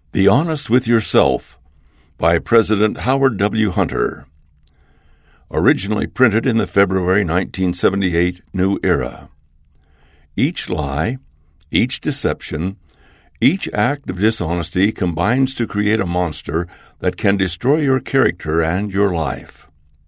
Be Honest with Yourself by President Howard W. Hunter. Originally printed in the February 1978 New Era. Each lie, each deception, each act of dishonesty combines to create a monster that can destroy your character and your life.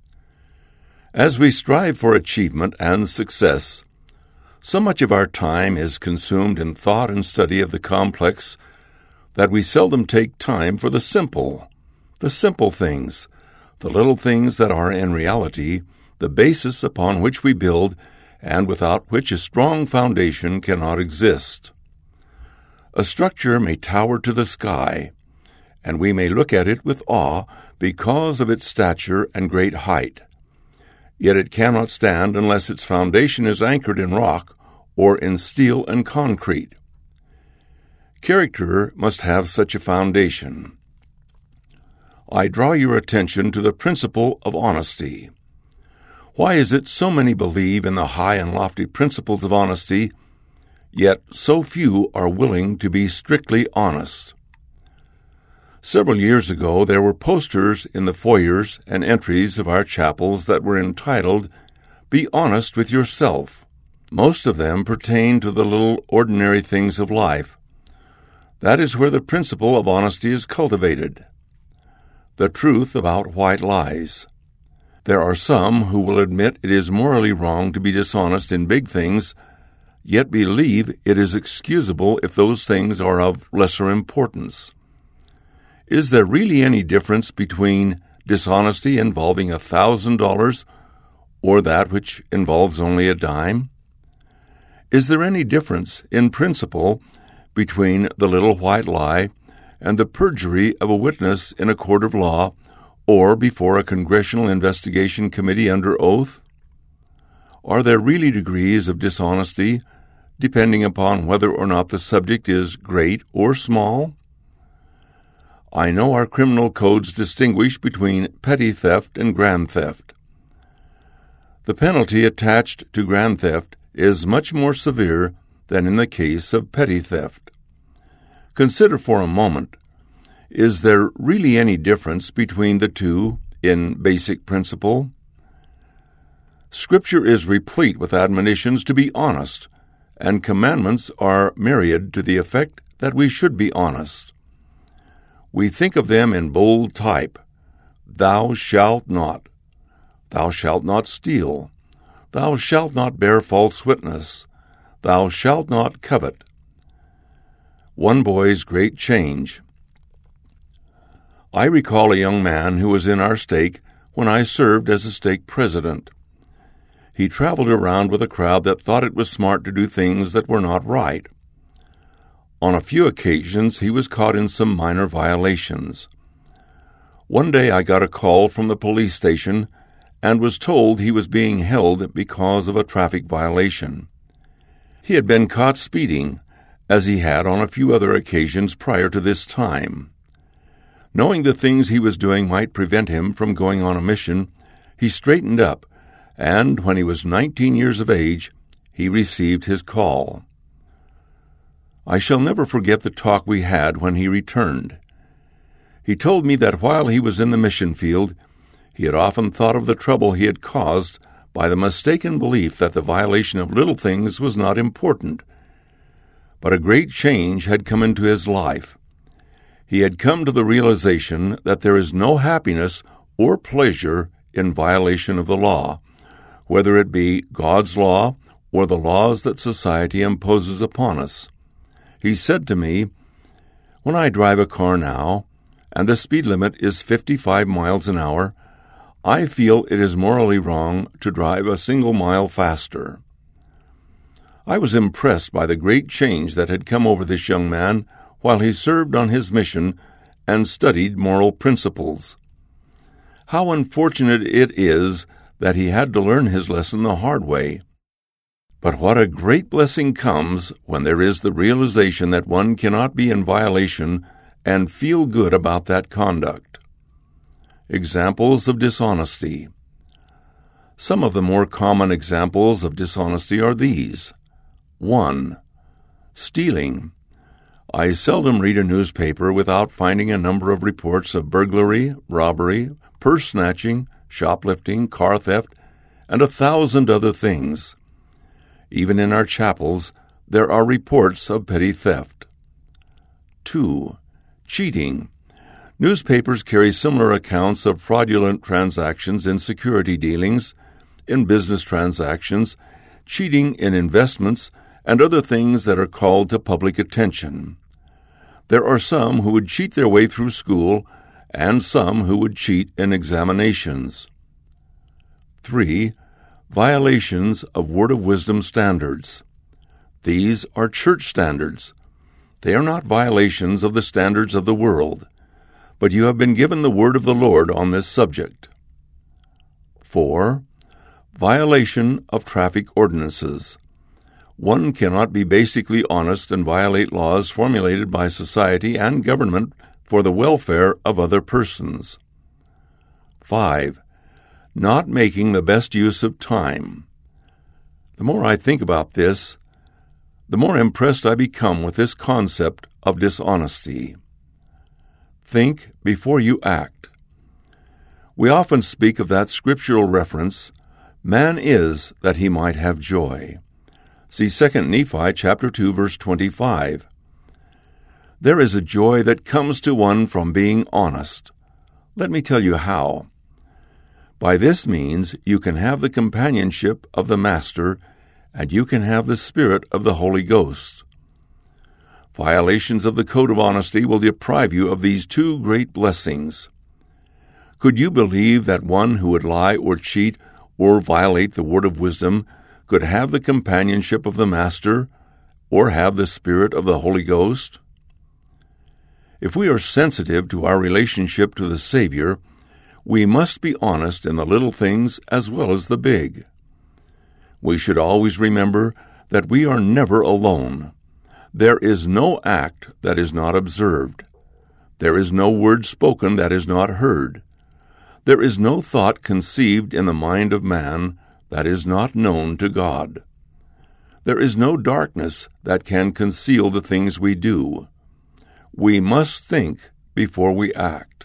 As we strive for achievement and success, so much of our time is consumed in thought and study of the complex that we seldom take time for the simple things, the little things that are in reality the basis upon which we build and without which a strong foundation cannot exist. A structure may tower to the sky, and we may look at it with awe because of its stature and great height. Yet it cannot stand unless its foundation is anchored in rock or in steel and concrete. Character must have such a foundation. I draw your attention to the principle of honesty. Why is it so many believe in the high and lofty principles of honesty, yet so few are willing to be strictly honest? Several years ago, there were posters in the foyers and entries of our chapels that were entitled, "Be Honest with Yourself." Most of them pertain to the little ordinary things of life. That is where the principle of honesty is cultivated. The truth about white lies. There are some who will admit it is morally wrong to be dishonest in big things, yet believe it is excusable if those things are of lesser importance. Is there really any difference between dishonesty involving $1,000 or that which involves only a dime? Is there any difference in principle between the little white lie and the perjury of a witness in a court of law or before a congressional investigation committee under oath? Are there really degrees of dishonesty depending upon whether or not the subject is great or small? I know our criminal codes distinguish between petty theft and grand theft. The penalty attached to grand theft is much more severe than in the case of petty theft. Consider for a moment, is there really any difference between the two in basic principle? Scripture is replete with admonitions to be honest, and commandments are myriad to the effect that we should be honest. We think of them in bold type. Thou shalt not. Thou shalt not steal. Thou shalt not bear false witness. Thou shalt not covet. One boy's great change. I recall a young man who was in our stake when I served as a stake president. He traveled around with a crowd that thought it was smart to do things that were not right. On a few occasions, he was caught in some minor violations. One day I got a call from the police station and was told he was being held because of a traffic violation. He had been caught speeding, as he had on a few other occasions prior to this time. Knowing the things he was doing might prevent him from going on a mission, he straightened up, and when he was 19 years of age, he received his call. I shall never forget the talk we had when he returned. He told me that while he was in the mission field, he had often thought of the trouble he had caused by the mistaken belief that the violation of little things was not important. But a great change had come into his life. He had come to the realization that there is no happiness or pleasure in violation of the law, whether it be God's law or the laws that society imposes upon us. He said to me, "When I drive a car now, and the speed limit is 55 miles an hour, I feel it is morally wrong to drive a single mile faster." I was impressed by the great change that had come over this young man while he served on his mission and studied moral principles. How unfortunate it is that he had to learn his lesson the hard way. But what a great blessing comes when there is the realization that one cannot be in violation and feel good about that conduct. Examples of dishonesty. Some of the more common examples of dishonesty are these. 1. Stealing. I seldom read a newspaper without finding a number of reports of burglary, robbery, purse snatching, shoplifting, car theft, and 1,000 other things. Even in our chapels, there are reports of petty theft. 2. Cheating. Newspapers carry similar accounts of fraudulent transactions in security dealings, in business transactions, cheating in investments, and other things that are called to public attention. There are some who would cheat their way through school, and some who would cheat in examinations. 3. Violations of Word of Wisdom standards. These are church standards. They are not violations of the standards of the world, but you have been given the word of the Lord on this subject. 4. Violation of traffic ordinances. One cannot be basically honest and violate laws formulated by society and government for the welfare of other persons. 5. Not making the best use of time. The more I think about this, the more impressed I become with this concept of dishonesty. Think before you act. We often speak of that scriptural reference, "Man is that he might have joy." See 2 Nephi chapter 2, verse 25. There is a joy that comes to one from being honest. Let me tell you how. By this means you can have the companionship of the Master, and you can have the Spirit of the Holy Ghost. Violations of the code of honesty will deprive you of these two great blessings. Could you believe that one who would lie or cheat or violate the word of wisdom could have the companionship of the Master or have the Spirit of the Holy Ghost? If we are sensitive to our relationship to the Savior, we must be honest in the little things as well as the big. We should always remember that we are never alone. There is no act that is not observed. There is no word spoken that is not heard. There is no thought conceived in the mind of man that is not known to God. There is no darkness that can conceal the things we do. We must think before we act.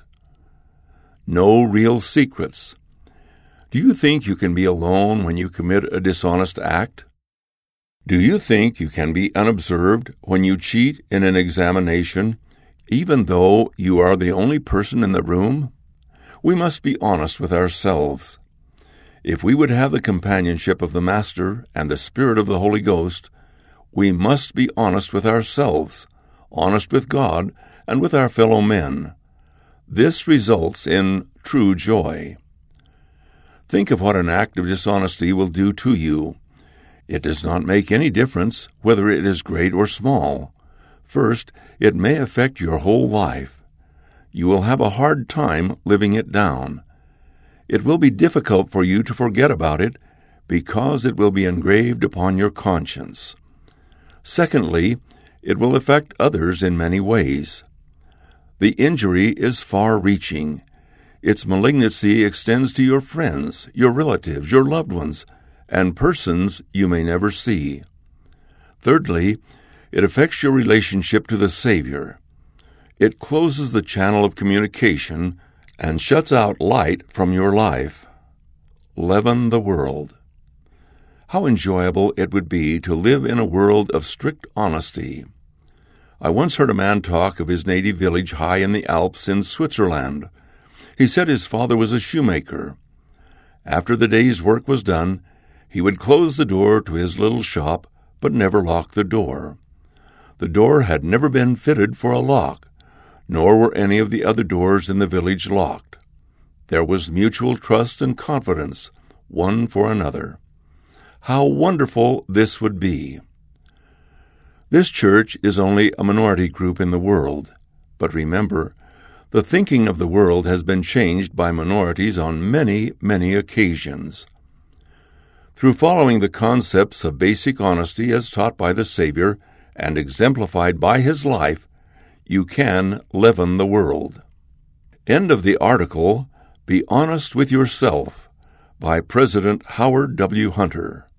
No real secrets. Do you think you can be alone when you commit a dishonest act? Do you think you can be unobserved when you cheat in an examination, even though you are the only person in the room? We must be honest with ourselves. If we would have the companionship of the Master and the Spirit of the Holy Ghost, we must be honest with ourselves, honest with God, and with our fellow men. This results in true joy. Think of what an act of dishonesty will do to you. It does not make any difference whether it is great or small. First, it may affect your whole life. You will have a hard time living it down. It will be difficult for you to forget about it because it will be engraved upon your conscience. Secondly, it will affect others in many ways. The injury is far-reaching. Its malignancy extends to your friends, your relatives, your loved ones, and persons you may never see. Thirdly, it affects your relationship to the Savior. It closes the channel of communication and shuts out light from your life. Leaven the world. How enjoyable it would be to live in a world of strict honesty. I once heard a man talk of his native village high in the Alps in Switzerland. He said his father was a shoemaker. After the day's work was done, he would close the door to his little shop, but never lock the door. The door had never been fitted for a lock, nor were any of the other doors in the village locked. There was mutual trust and confidence, one for another. How wonderful this would be! This church is only a minority group in the world, but remember, the thinking of the world has been changed by minorities on many, many occasions. Through following the concepts of basic honesty as taught by the Savior and exemplified by His life, you can leaven the world. End of the article, Be Honest with Yourself, by President Howard W. Hunter.